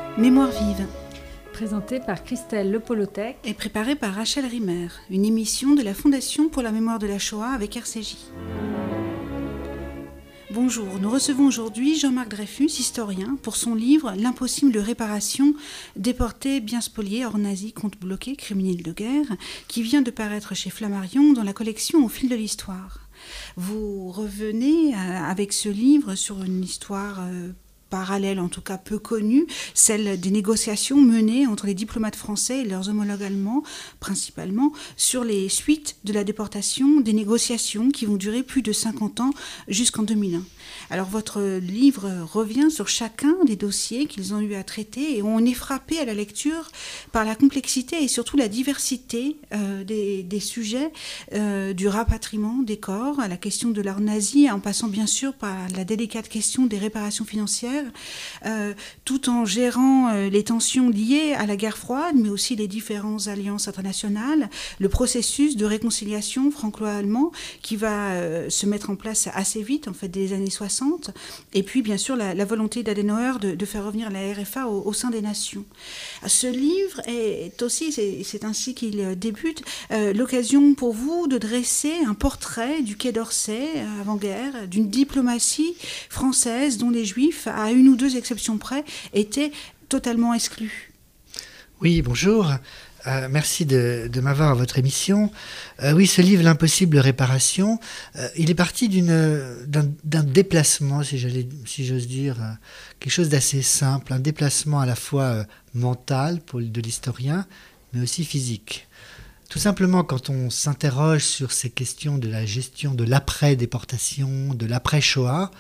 Mémoire vive, Présenté par Christelle Lepolotec et préparée par Rachel Rimmer, une émission de la Fondation pour la mémoire de la Shoah avec RCJ. Bonjour, nous recevons aujourd'hui Jean-Marc Dreyfus, historien, pour son livre « L'impossible réparation, déportés, biens spoliés, hors nazis, comptes bloqués, criminels de guerre », qui vient de paraître chez Flammarion dans la collection Au fil de l'histoire. Vous revenez avec ce livre sur une histoire parallèle, en tout cas peu connue, celle des négociations menées entre les diplomates français et leurs homologues allemands, principalement sur les suites de la déportation, des négociations qui vont durer plus de 50 ans jusqu'en 2001. Alors votre livre revient sur chacun des dossiers qu'ils ont eu à traiter et on est frappé à la lecture par la complexité et surtout la diversité des sujets, du rapatriement des corps, à la question de l'art nazi, en passant bien sûr par la délicate question des réparations financières, tout en gérant les tensions liées à la guerre froide, mais aussi les différentes alliances internationales, le processus de réconciliation franco-allemand qui va se mettre en place assez vite, en fait, dès les années 60, et puis bien sûr la volonté d'Adenauer de faire revenir la RFA au sein des nations. Ce livre est aussi, c'est ainsi qu'il débute, l'occasion pour vous de dresser un portrait du Quai d'Orsay avant-guerre, d'une diplomatie française dont les Juifs, à une ou deux exceptions près, étaient totalement exclus. Oui, bonjour. Merci de m'avoir à votre émission. Oui, ce livre, L'impossible réparation, il est parti d'un déplacement, si j'ose dire, quelque chose d'assez simple, un déplacement à la fois mental de l'historien, mais aussi physique. Tout simplement, quand on s'interroge sur ces questions de la gestion de l'après-déportation, de l'après-Shoah,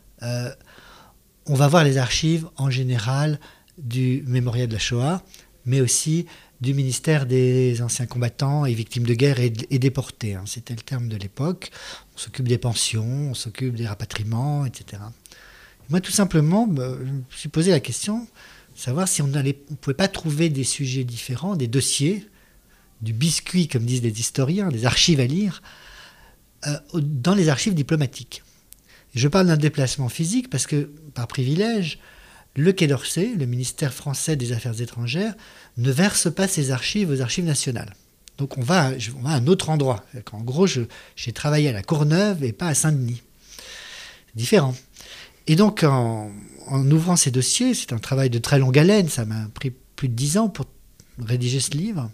on va voir les archives en général du Mémorial de la Shoah, mais aussi du ministère des anciens combattants et victimes de guerre et déportés. C'était le terme de l'époque. On s'occupe des pensions, on s'occupe des rapatriements, etc. Et moi, tout simplement, je me suis posé la question de savoir si on ne pouvait pas trouver des sujets différents, des dossiers, du biscuit, comme disent les historiens, des archives à lire, dans les archives diplomatiques. Et je parle d'un déplacement physique parce que, par privilège, le Quai d'Orsay, le ministère français des Affaires étrangères, ne verse pas ses archives aux archives nationales. Donc on va à un autre endroit. En gros, j'ai travaillé à la Courneuve et pas à Saint-Denis. C'est différent. Et donc en ouvrant ces dossiers, c'est un travail de très longue haleine, ça m'a pris plus de 10 ans pour rédiger ce livre,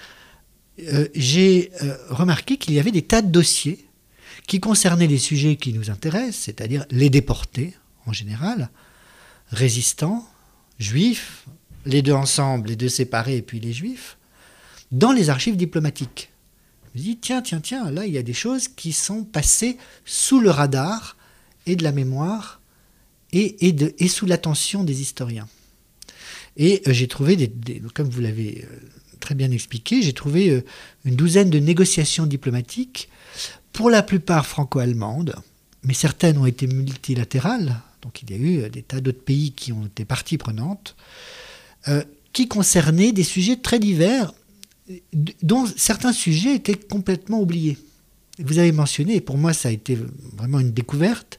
j'ai remarqué qu'il y avait des tas de dossiers qui concernaient les sujets qui nous intéressent, c'est-à-dire les déportés en général, résistants, juifs, les deux ensemble, les deux séparés, et puis les juifs, dans les archives diplomatiques. Je me dis, tiens, là, il y a des choses qui sont passées sous le radar et de la mémoire et sous l'attention des historiens. Et j'ai trouvé, comme vous l'avez très bien expliqué, j'ai trouvé une douzaine de négociations diplomatiques, pour la plupart franco-allemandes, mais certaines ont été multilatérales. Donc il y a eu des tas d'autres pays qui ont été parties prenantes, qui concernaient des sujets très divers, dont certains sujets étaient complètement oubliés. Vous avez mentionné, et pour moi ça a été vraiment une découverte,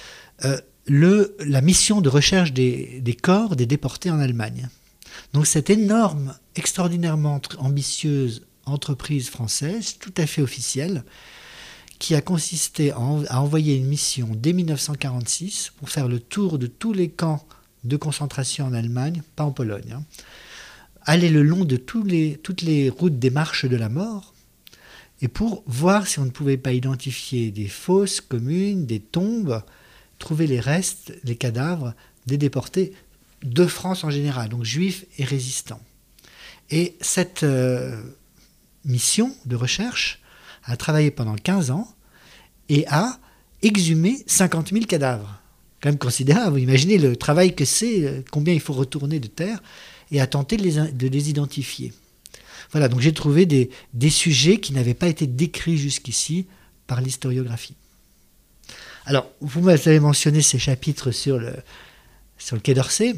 la mission de recherche des corps des déportés en Allemagne. Donc cette énorme, extraordinairement ambitieuse entreprise française, tout à fait officielle, qui a consisté à envoyer une mission dès 1946 pour faire le tour de tous les camps de concentration en Allemagne, pas en Pologne, aller le long de toutes les routes des marches de la mort, et pour voir si on ne pouvait pas identifier des fosses communes, des tombes, trouver les restes, les cadavres des déportés de France en général, donc juifs et résistants. Et cette mission de recherche a travaillé pendant 15 ans et a exhumé 50 000 cadavres. Quand même considérable, vous imaginez le travail que c'est, combien il faut retourner de terre, et a tenté de les identifier. Voilà, donc j'ai trouvé des sujets qui n'avaient pas été décrits jusqu'ici par l'historiographie. Alors, vous m'avez mentionné ces chapitres sur le Quai d'Orsay.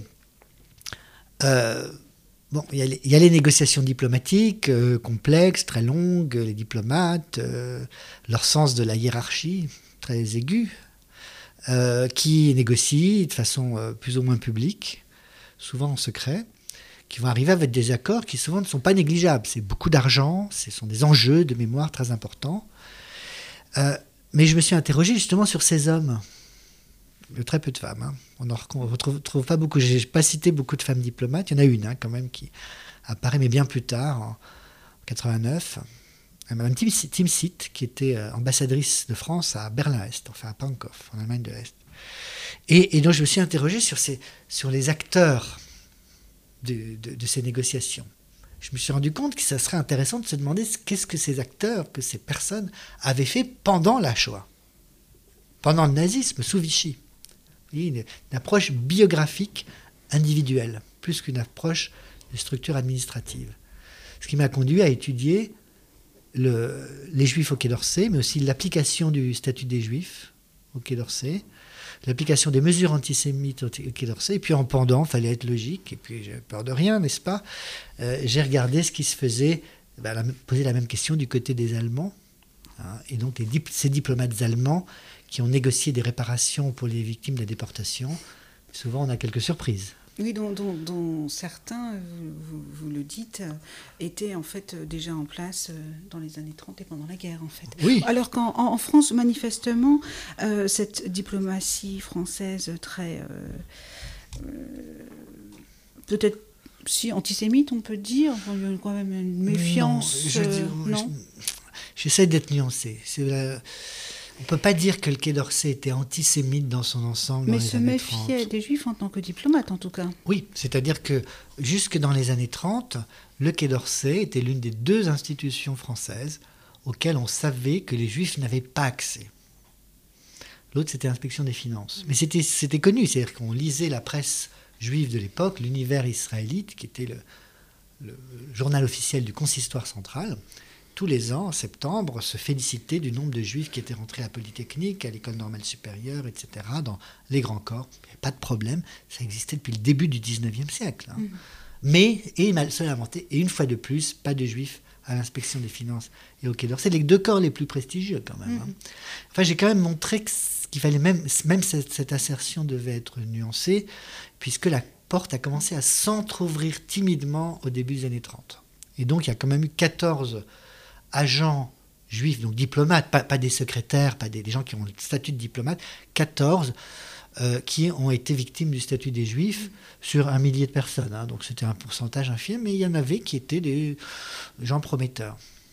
Bon, il y a les négociations diplomatiques complexes, très longues, les diplomates, leur sens de la hiérarchie très aigu, qui négocient de façon plus ou moins publique souvent en secret, qui vont arriver avec des accords qui souvent ne sont pas négligeables. C'est beaucoup d'argent, ce sont des enjeux de mémoire très importants. Mais je me suis interrogé justement sur ces hommes. Il y a très peu de femmes. Hein. On ne retrouve pas beaucoup. Je n'ai pas cité beaucoup de femmes diplomates. Il y en a une quand même qui apparaît, mais bien plus tard, en 89. Madame Timsit, qui était ambassadrice de France à Berlin-Est, enfin à Pankow, en Allemagne de l'Est. Et donc je me suis interrogé sur les acteurs de ces négociations. Je me suis rendu compte que ça serait intéressant de se demander qu'est-ce que ces acteurs, que ces personnes avaient fait pendant la Shoah, pendant le nazisme, sous Vichy. Une approche biographique individuelle, plus qu'une approche de structure administrative. Ce qui m'a conduit à étudier les Juifs au Quai d'Orsay, mais aussi l'application du statut des Juifs au Quai d'Orsay, l'application des mesures antisémites au Quai d'Orsay, et puis en pendant, il fallait être logique, et puis j'avais peur de rien, n'est-ce pas ? J'ai regardé ce qui se faisait, poser la même question du côté des Allemands, hein, et donc ces diplomates allemands qui ont négocié des réparations pour les victimes de la déportation. Souvent, on a quelques surprises. Oui, dont certains, vous le dites, étaient en fait déjà en place dans les années 30 et pendant la guerre, en fait. Oui. Alors qu'en France, manifestement, cette diplomatie française très... peut-être si antisémite, on peut dire, il y a quand même une méfiance... Non, j'essaie d'être nuancé. On ne peut pas dire que le Quai d'Orsay était antisémite dans son ensemble. Mais se méfiait des Juifs en tant que diplomate, en tout cas. Oui, c'est-à-dire que jusque dans les années 30, le Quai d'Orsay était l'une des 2 institutions françaises auxquelles on savait que les Juifs n'avaient pas accès. L'autre, c'était l'Inspection des Finances. Mais c'était connu, c'est-à-dire qu'on lisait la presse juive de l'époque, l'Univers israélite, qui était le journal officiel du consistoire central. Tous les ans, en septembre, se féliciter du nombre de Juifs qui étaient rentrés à Polytechnique, à l'École normale supérieure, etc., dans les grands corps. Il n'y avait pas de problème, ça existait depuis le début du 19e siècle. Hein. Mais, et seul inventé, et une fois de plus, pas de Juifs à l'Inspection des Finances et au Quai d'Orsay. C'est les 2 corps les plus prestigieux, quand même. Hein. Enfin, j'ai quand même montré qu'il fallait même cette assertion devait être nuancée, puisque la porte a commencé à s'entrouvrir timidement au début des années 30. Et donc, il y a quand même eu 14 agents juifs, donc diplomates, pas des secrétaires, pas des gens qui ont le statut de diplomate, 14 qui ont été victimes du statut des Juifs sur 1 millier de personnes. Hein, donc c'était un pourcentage infime, mais il y en avait qui étaient des gens prometteurs.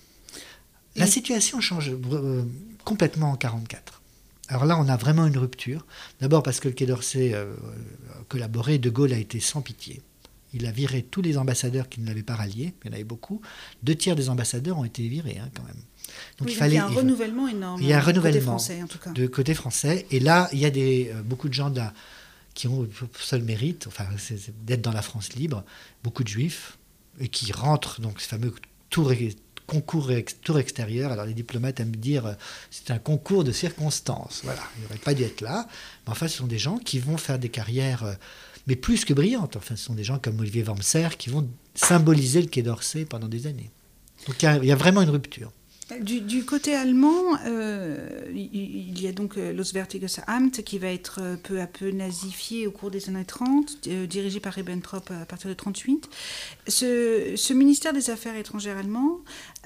La situation change complètement en 1944. Alors là, on a vraiment une rupture. D'abord parce que le Quai d'Orsay a collaboré, De Gaulle a été sans pitié. Il a viré tous les ambassadeurs qui ne l'avaient pas rallié. Il y en avait beaucoup. 2/3 des ambassadeurs ont été virés, hein, quand même. Donc il y a un renouvellement énorme. Il y a un renouvellement côté français, en tout cas. De côté français. Et là, il y a beaucoup de gens qui ont pour seul mérite, enfin, c'est d'être dans la France libre, beaucoup de Juifs, et qui rentrent, donc ce fameux tour extérieur. Alors les diplomates aiment dire c'est un concours de circonstances. Voilà, il n'aurait pas dû être là. Mais enfin, ce sont des gens qui vont faire des carrières, mais plus que brillantes. Enfin, ce sont des gens comme Olivier Wormser qui vont symboliser le Quai d'Orsay pendant des années. Donc il y a vraiment une rupture. Du côté allemand, il y a donc l'Auswärtiges Amt qui va être peu à peu nazifié au cours des années 30, dirigé par Ribbentrop à partir de 1938. Ce ministère des Affaires étrangères allemand,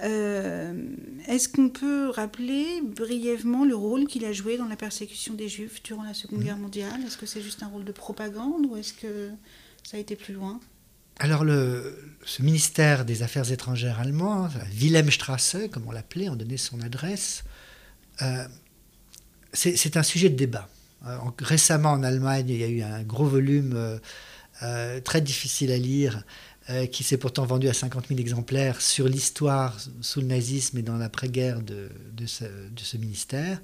est-ce qu'on peut rappeler brièvement le rôle qu'il a joué dans la persécution des Juifs durant la Seconde Guerre mondiale ? Est-ce que c'est juste un rôle de propagande ou est-ce que ça a été plus loin ? Alors, ce ministère des Affaires étrangères allemand, Wilhelmstrasse, comme on l'appelait, on donnait son adresse, c'est un sujet de débat. Récemment, en Allemagne, il y a eu un gros volume très difficile à lire, qui s'est pourtant vendu à 50 000 exemplaires, sur l'histoire sous le nazisme et dans l'après-guerre de ce ministère.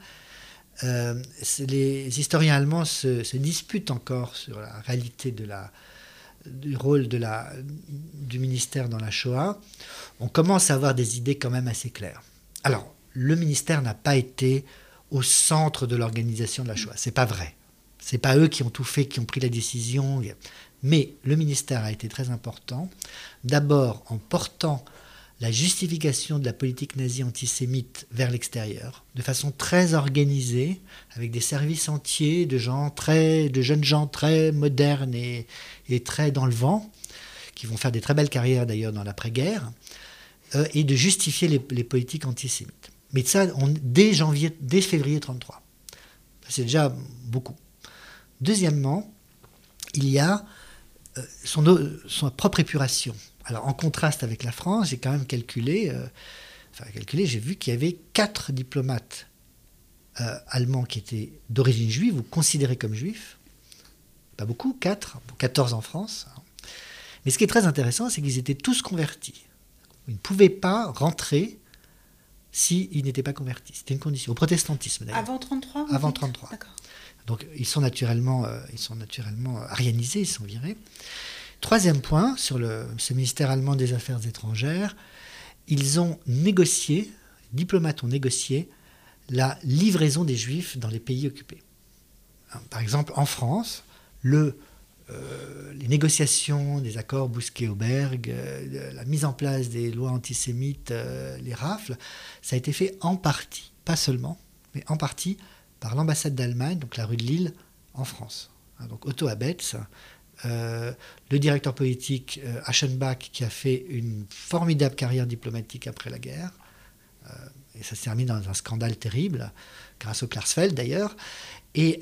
Les historiens allemands se disputent encore sur la réalité du rôle du ministère dans la Shoah. On commence à avoir des idées quand même assez claires. Alors, le ministère n'a pas été au centre de l'organisation de la Shoah. C'est pas vrai. C'est pas eux qui ont tout fait, qui ont pris la décision. Mais le ministère a été très important. D'abord en portant la justification de la politique nazie antisémite vers l'extérieur, de façon très organisée, avec des services entiers de jeunes gens très modernes et très dans le vent, qui vont faire des très belles carrières d'ailleurs dans l'après-guerre, et de justifier les politiques antisémites. Mais ça, dès février 1933. C'est déjà beaucoup. Deuxièmement, il y a son propre épuration. Alors, en contraste avec la France, j'ai quand même calculé, j'ai vu qu'il y avait 4 diplomates allemands qui étaient d'origine juive ou considérés comme juifs. Pas beaucoup, 4, 14 en France. Mais ce qui est très intéressant, c'est qu'ils étaient tous convertis. Ils ne pouvaient pas rentrer s'ils n'étaient pas convertis. C'était une condition. Au protestantisme, d'ailleurs. Avant 1933 Avant 1933. D'accord. Donc, ils sont naturellement arianisés, ils sont virés. Troisième point, sur ce ministère allemand des Affaires étrangères, ils ont négocié, les diplomates ont négocié la livraison des Juifs dans les pays occupés. Par exemple, en France, les négociations des accords Bousquet-Auberg, la mise en place des lois antisémites, les rafles, ça a été fait en partie, pas seulement, mais en partie par l'ambassade d'Allemagne, donc la rue de Lille, en France. Donc Otto Abetz, le directeur politique Aschenbach, qui a fait une formidable carrière diplomatique après la guerre, et ça s'est terminé dans un scandale terrible, grâce au Klarsfeld d'ailleurs, et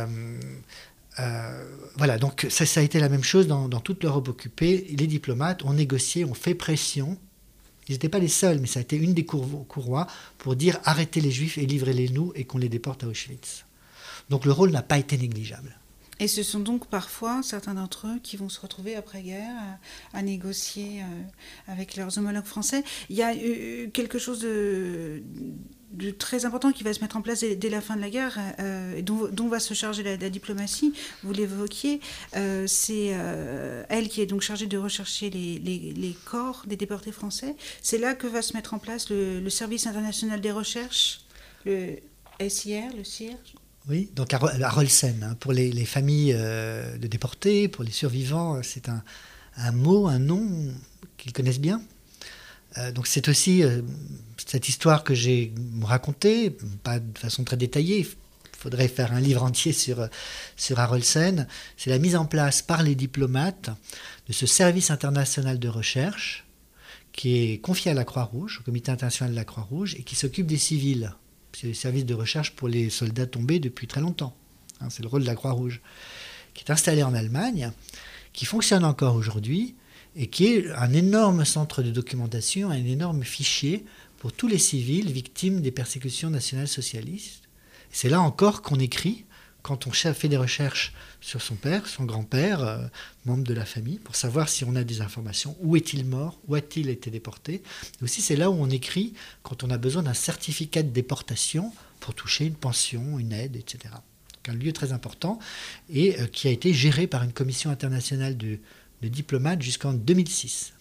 voilà, donc ça a été la même chose dans toute l'Europe occupée. Les diplomates ont négocié, ont fait pression. Ils n'étaient pas les seuls, mais ça a été une des courroies pour dire arrêtez les Juifs et livrez-les nous et qu'on les déporte à Auschwitz. Donc le rôle n'a pas été négligeable. Et ce sont donc parfois certains d'entre eux qui vont se retrouver après-guerre à négocier avec leurs homologues français. Il y a quelque chose de très important qui va se mettre en place dès la fin de la guerre, dont va se charger la diplomatie. Vous l'évoquiez, c'est elle qui est donc chargée de rechercher les corps des déportés français. C'est là que va se mettre en place le Service international des recherches, le SIR, le CIR. Oui, donc à Rolsen, pour les familles de déportés, pour les survivants, c'est un mot, un nom qu'ils connaissent bien. Donc c'est aussi cette histoire que j'ai racontée, pas de façon très détaillée, il faudrait faire un livre entier sur Arolsen. C'est la mise en place par les diplomates de ce service international de recherche qui est confié à la Croix-Rouge, au Comité international de la Croix-Rouge, et qui s'occupe des civils. C'est le service de recherche pour les soldats tombés depuis très longtemps. C'est le rôle de la Croix-Rouge, qui est installé en Allemagne, qui fonctionne encore aujourd'hui, et qui est un énorme centre de documentation, un énorme fichier pour tous les civils victimes des persécutions nationales socialistes. C'est là encore qu'on écrit, quand on fait des recherches sur son père, son grand-père, membre de la famille, pour savoir si on a des informations, où est-il mort, où a-t-il été déporté. Et aussi, c'est là où on écrit quand on a besoin d'un certificat de déportation pour toucher une pension, une aide, etc. Donc un lieu très important et qui a été géré par une commission internationale de diplomates jusqu'en 2006.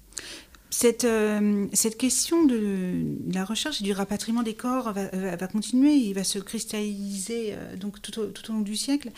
Cette question de la recherche et du rapatriement des corps va continuer, il va se cristalliser donc tout au long du siècle,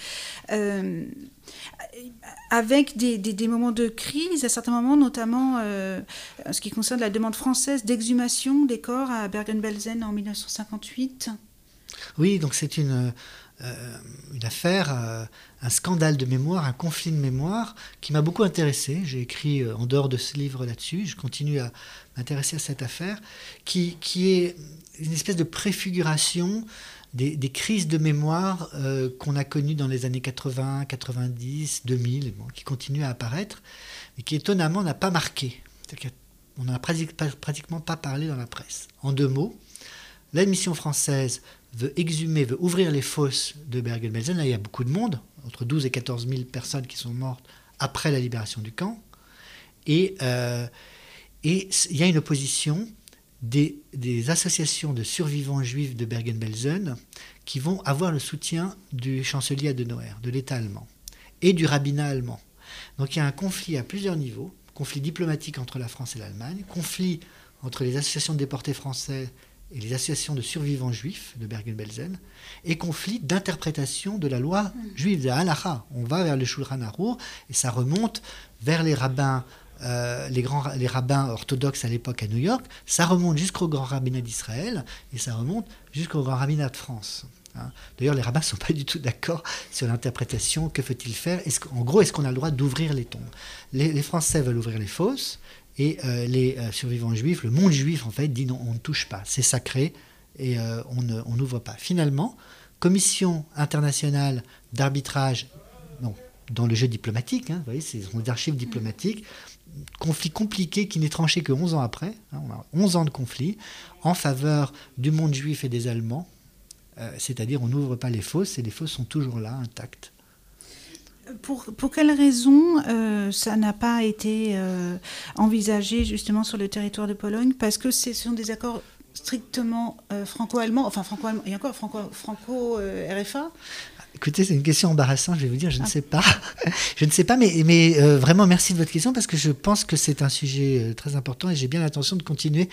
avec des moments de crise, à certains moments, notamment en ce qui concerne la demande française d'exhumation des corps à Bergen-Belsen en 1958. Oui, donc c'est une affaire, un scandale de mémoire, un conflit de mémoire qui m'a beaucoup intéressé. J'ai écrit en dehors de ce livre là-dessus. Je continue à m'intéresser à cette affaire qui est une espèce de préfiguration des crises de mémoire qu'on a connues dans les années 80, 90, 2000, qui continuent à apparaître et qui étonnamment n'a pas marqué. On n'en a pratiquement pas parlé dans la presse. En 2 mots, la mission française veut ouvrir les fosses de Bergen-Belsen. Là, il y a beaucoup de monde, entre 12 et 14 000 personnes qui sont mortes après la libération du camp. Et il y a une opposition des associations de survivants juifs de Bergen-Belsen qui vont avoir le soutien du chancelier Adenauer, de l'État allemand, et du rabbinat allemand. Donc il y a un conflit à plusieurs niveaux, conflit diplomatique entre la France et l'Allemagne, conflit entre les associations de déportés français et les associations de survivants juifs de Bergen-Belsen, et conflit d'interprétation de la loi juive, de la halacha. On va vers le Shulchan Arour, et ça remonte vers les rabbins les rabbins orthodoxes à l'époque à New York, ça remonte jusqu'au grand rabbinat d'Israël et ça remonte jusqu'au grand rabbinat de France. D'ailleurs, les rabbins ne sont pas du tout d'accord sur l'interprétation. Que faut-il faire? En gros, est-ce qu'on a le droit d'ouvrir les tombes? Les Français veulent ouvrir les fosses et les survivants juifs, le monde juif en fait, dit non, on ne touche pas, c'est sacré et on n'ouvre pas. Finalement, commission internationale d'arbitrage dans le jeu diplomatique, vous voyez, ce sont des archives diplomatiques, conflit compliqué qui n'est tranché que 11 ans après, on a 11 ans de conflit en faveur du monde juif et des Allemands. C'est-à-dire on n'ouvre pas les fosses et les fosses sont toujours là, intactes. Pour quelles raisons ça n'a pas été envisagé justement sur le territoire de Pologne? Parce que ce sont des accords strictement franco-allemands, et encore franco-RFA. Écoutez, c'est une question embarrassante, je vais vous dire, je ne sais pas. Je ne sais pas, mais vraiment merci de votre question parce que je pense que c'est un sujet très important et j'ai bien l'intention de continuer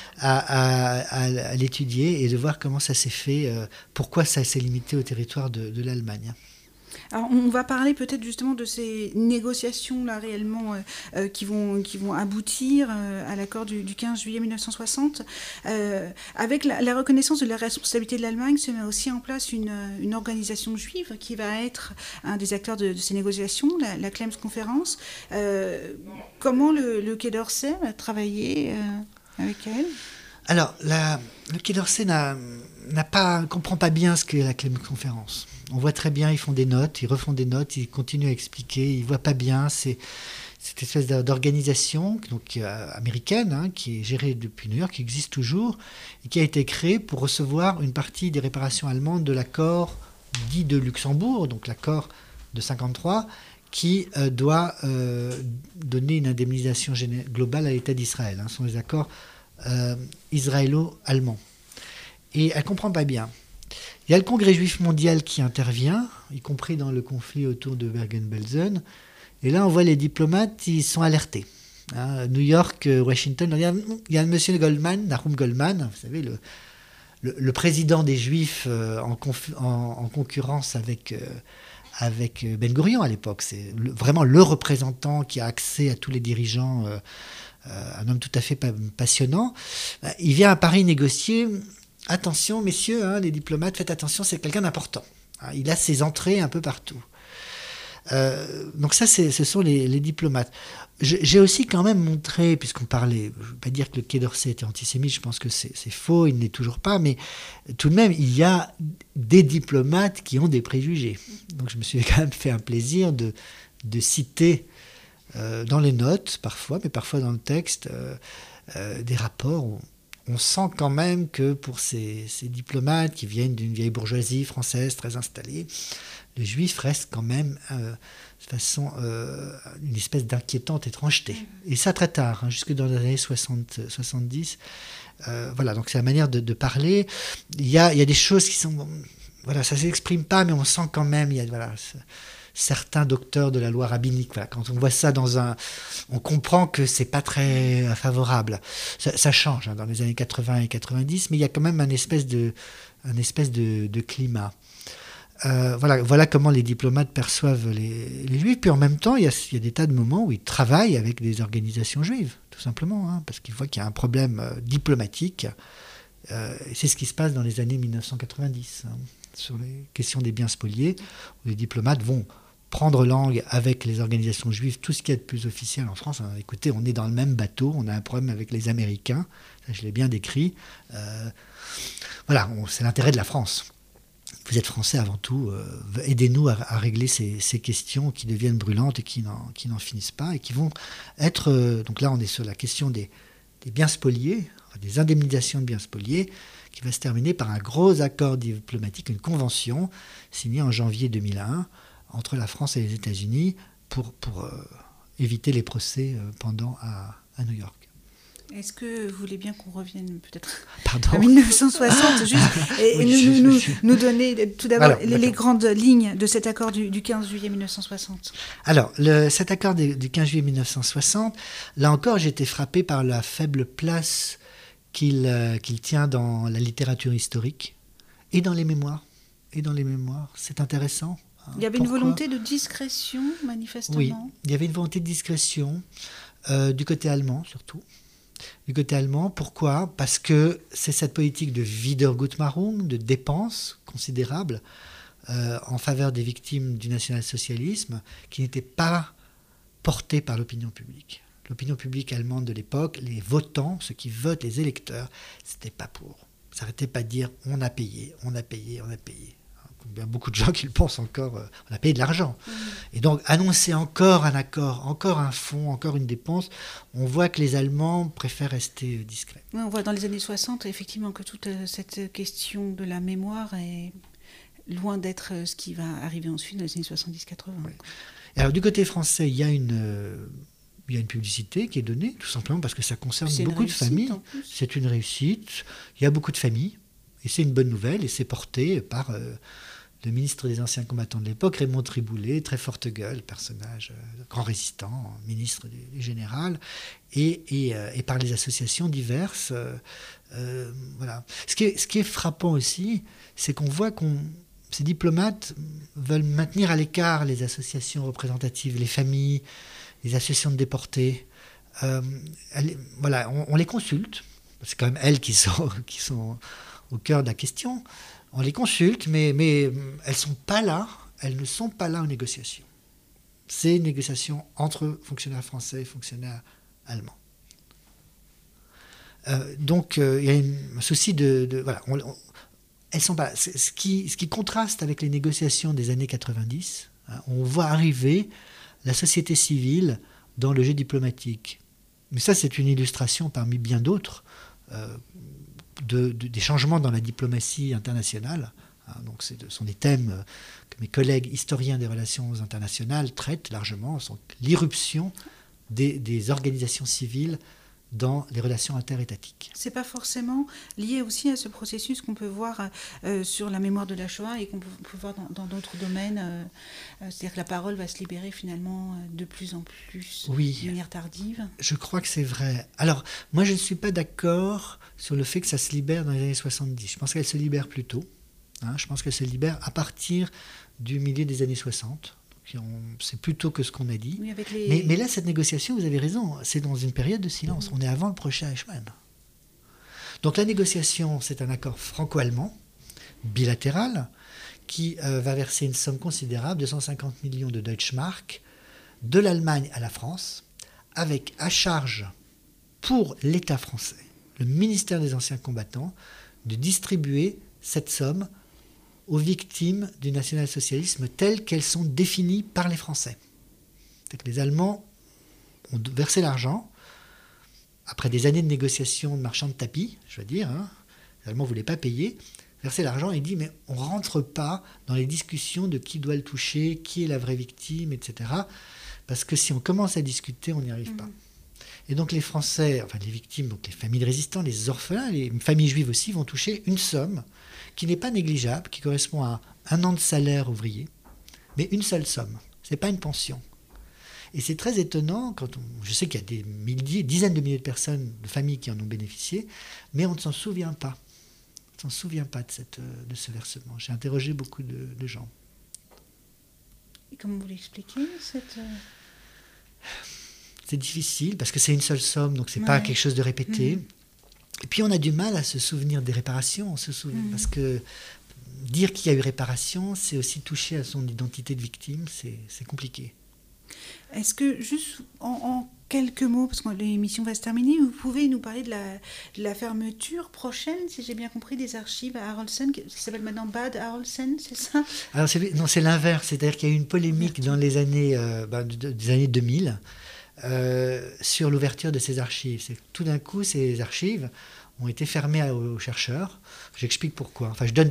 à l'étudier et de voir comment ça s'est fait, pourquoi ça s'est limité au territoire de l'Allemagne. Alors, on va parler peut-être justement de ces négociations-là réellement qui vont aboutir à l'accord du 15 juillet 1960. Avec la reconnaissance de la responsabilité de l'Allemagne, se met aussi en place une organisation juive qui va être un des acteurs de ces négociations, la Clems Conférence. Comment le Quai d'Orsay a travaillé avec elle? Alors, le Quai d'Orsay ne comprend pas bien ce qu'est la Clems Conférence. On voit très bien, ils font des notes, ils refont des notes, ils continuent à expliquer, ils ne voient pas bien. C'est cette espèce d'organisation américaine qui est gérée depuis New York, qui existe toujours, et qui a été créée pour recevoir une partie des réparations allemandes de l'accord dit de Luxembourg, donc l'accord de 1953, qui doit donner une indemnisation globale à l'État d'Israël. Ce sont les accords israélo-allemands. Et elle ne comprend pas bien. Il y a le Congrès juif mondial qui intervient, y compris dans le conflit autour de Bergen-Belsen. Et là, on voit les diplomates, ils sont alertés. New York, Washington, il y a un monsieur Goldman, Nahum Goldman, vous savez, le président des Juifs en concurrence avec Ben Gurion à l'époque. C'est vraiment le représentant qui a accès à tous les dirigeants, un homme tout à fait passionnant. Il vient à Paris négocier. Attention, messieurs, les diplomates, faites attention, c'est quelqu'un d'important. Il a ses entrées un peu partout. Donc ça, ce sont les diplomates. J'ai aussi quand même montré, puisqu'on parlait, je ne veux pas dire que le Quai d'Orsay était antisémite, je pense que c'est faux, il ne l'est toujours pas, mais tout de même, il y a des diplomates qui ont des préjugés. Donc je me suis quand même fait un plaisir de citer dans les notes, parfois, mais parfois dans le texte, des rapports où on sent quand même que pour ces diplomates qui viennent d'une vieille bourgeoisie française très installée, les Juifs restent quand même de façon une espèce d'inquiétante étrangeté. Et ça très tard, jusque dans les années 70. Voilà, donc c'est la manière de parler. Il y a des choses qui sont... Voilà, ça ne s'exprime pas, mais on sent quand même... Il y a, certains docteurs de la loi rabbinique. Quand on voit ça on comprend que c'est pas très favorable. Ça change dans les années 80 et 90, mais il y a quand même un espèce de climat. Voilà comment les diplomates perçoivent les Juifs. Puis en même temps, il y a des tas de moments où ils travaillent avec des organisations juives, tout simplement, parce qu'ils voient qu'il y a un problème diplomatique. C'est ce qui se passe dans les années 1990, sur les questions des biens spoliés, où les diplomates vont prendre langue avec les organisations juives, tout ce qu'il y a de plus officiel en France. Écoutez, on est dans le même bateau, on a un problème avec les Américains, ça, je l'ai bien décrit. Voilà, c'est l'intérêt de la France. Vous êtes Français avant tout, aidez-nous à régler ces questions qui deviennent brûlantes et qui n'en finissent pas et qui vont être... donc là, on est sur la question des biens spoliés, des indemnisations de biens spoliés, qui va se terminer par un gros accord diplomatique, une convention signée en janvier 2001 entre la France et les États-Unis pour éviter les procès pendant à New York. Est-ce que vous voulez bien qu'on revienne peut-être à 1960 juste, et nous donner tout d'abord les grandes lignes de cet accord du 15 juillet 1960 ? Alors, cet accord du 15 juillet 1960, là encore, j'ai été frappé par la faible place qu'il tient dans la littérature historique et dans les mémoires. C'est intéressant. Il y avait une volonté de discrétion, manifestement. Oui, il y avait une volonté de discrétion. du côté allemand surtout. Du côté allemand, pourquoi ? Parce que c'est cette politique de Wiedergutmachung, de dépenses considérables en faveur des victimes du national-socialisme qui n'était pas portée par l'opinion publique. L'opinion publique allemande de l'époque, les votants, ceux qui votent, les électeurs, c'était pas pour. Ça n'arrêtait pas de dire on a payé, on a payé, on a payé. Il y a beaucoup de gens qui le pensent encore, on a payé de l'argent. Et donc annoncer encore un accord, encore un fonds, encore une dépense, on voit que les Allemands préfèrent rester discrets. Oui, on voit dans les années 60 effectivement que toute cette question de la mémoire est loin d'être ce qui va arriver ensuite dans les années 70-80. Oui. Alors du côté français, il y a une publicité qui est donnée, tout simplement parce que ça concerne beaucoup de familles. C'est une réussite, il y a beaucoup de familles, et c'est une bonne nouvelle, et c'est porté par le ministre des Anciens Combattants de l'époque, Raymond Triboulet, très forte gueule, personnage grand résistant, ministre du général, et par les associations diverses. Voilà. Ce qui est frappant aussi, c'est qu'on voit ces diplomates veulent maintenir à l'écart les associations représentatives, les familles, les associations de déportés. Voilà, on les consulte. C'est quand même elles qui sont au cœur de la question. On les consulte, mais elles sont pas là. Elles ne sont pas là aux négociations. C'est une négociation entre fonctionnaires français et fonctionnaires allemands. Donc il y a un souci de voilà. Elles sont pas. Ce qui contraste avec les négociations des années 90. Hein, on voit arriver la société civile dans le jeu diplomatique. Mais ça, c'est une illustration parmi bien d'autres des changements dans la diplomatie internationale. Donc, ce sont des thèmes que mes collègues historiens des relations internationales traitent largement. Sont l'irruption des organisations civiles dans les relations interétatiques. C'est pas forcément lié aussi à ce processus qu'on peut voir sur la mémoire de la Shoah et qu'on peut voir dans d'autres domaines. C'est-à-dire que la parole va se libérer finalement de plus en plus de manière tardive. Je crois que c'est vrai. Alors, moi je ne suis pas d'accord sur le fait que ça se libère dans les années 70. Je pense qu'elle se libère plus tôt. Je pense qu'elle se libère à partir du milieu des années 60. C'est plus tôt que ce qu'on a dit. Oui, mais là, cette négociation, vous avez raison, c'est dans une période de silence. On est avant le procès Eichmann. Donc la négociation, c'est un accord franco-allemand, bilatéral, qui va verser une somme considérable, 250 millions de Deutschmark, de l'Allemagne à la France, avec à charge pour l'État français, le ministère des Anciens Combattants, de distribuer cette somme aux victimes du national-socialisme telles qu'elles sont définies par les Français. C'est que les Allemands ont versé l'argent, après des années de négociations de marchands de tapis, je veux dire, les Allemands ne voulaient pas payer, verser l'argent et dit mais on ne rentre pas dans les discussions de qui doit le toucher, qui est la vraie victime, etc. Parce que si on commence à discuter, on n'y arrive pas. Et donc les Français, enfin les victimes, donc les familles de résistants, les orphelins, les familles juives aussi, vont toucher une somme qui n'est pas négligeable, qui correspond à un an de salaire ouvrier, mais une seule somme. Ce n'est pas une pension. Et c'est très étonnant, je sais qu'il y a des dizaines de milliers de personnes, de familles qui en ont bénéficié, mais on ne s'en souvient pas. On ne s'en souvient pas de ce versement. J'ai interrogé beaucoup de gens. Et comment vous l'expliquez C'est difficile, parce que c'est une seule somme, donc ce n'est pas quelque chose de répété. Et puis on a du mal à se souvenir des réparations, parce que dire qu'il y a eu réparation, c'est aussi toucher à son identité de victime, c'est compliqué. Est-ce que, juste en quelques mots, parce que l'émission va se terminer, vous pouvez nous parler de la fermeture prochaine, si j'ai bien compris, des archives à Arolsen, qui s'appelle maintenant Bad Arolsen, c'est ça ? Alors non, c'est l'inverse, c'est-à-dire qu'il y a eu une polémique dans les années, des années 2000, sur l'ouverture de ces archives. C'est que tout d'un coup, ces archives ont été fermées aux chercheurs. J'explique pourquoi. Enfin, je donne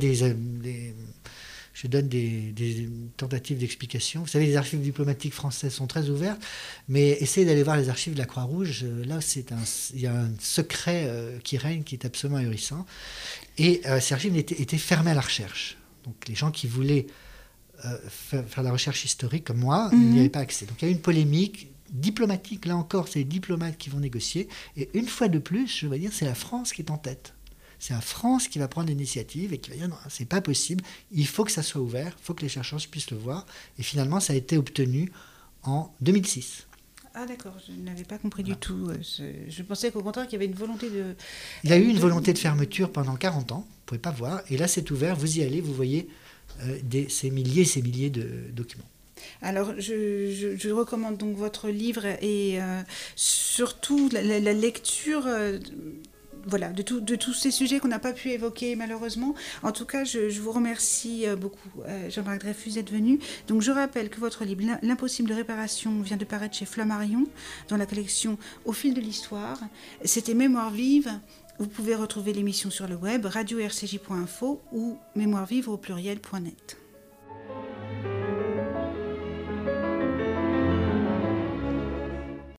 des tentatives d'explication. Vous savez, les archives diplomatiques françaises sont très ouvertes, mais essayez d'aller voir les archives de la Croix-Rouge. Là, il y a un secret qui règne, qui est absolument ahurissant. Et ces archives étaient fermées à la recherche. Donc, les gens qui voulaient faire la recherche historique, comme moi, n'y avaient pas accès. Donc, il y a eu une polémique diplomatique. Là encore, c'est les diplomates qui vont négocier. Et une fois de plus, je vais dire, c'est la France qui est en tête. C'est la France qui va prendre l'initiative et qui va dire non, c'est pas possible, il faut que ça soit ouvert, il faut que les chercheurs puissent le voir. Et finalement, ça a été obtenu en 2006. Ah d'accord, je n'avais pas compris du tout. Je pensais qu'au contraire qu'il y avait une volonté de... Il y a eu une volonté de fermeture pendant 40 ans, vous ne pouvez pas voir, et là c'est ouvert, vous y allez, vous voyez ces milliers de documents. Alors, je recommande donc votre livre et surtout la lecture voilà, de tous ces sujets qu'on n'a pas pu évoquer malheureusement. En tout cas, je vous remercie beaucoup, Jean-Marc Dreyfus, d'être venu. Donc, je rappelle que votre livre, L'impossible réparation, vient de paraître chez Flammarion, dans la collection Au fil de l'histoire. C'était Mémoire vive. Vous pouvez retrouver l'émission sur le web, radio-rcj.info ou mémoirevive au pluriel.net.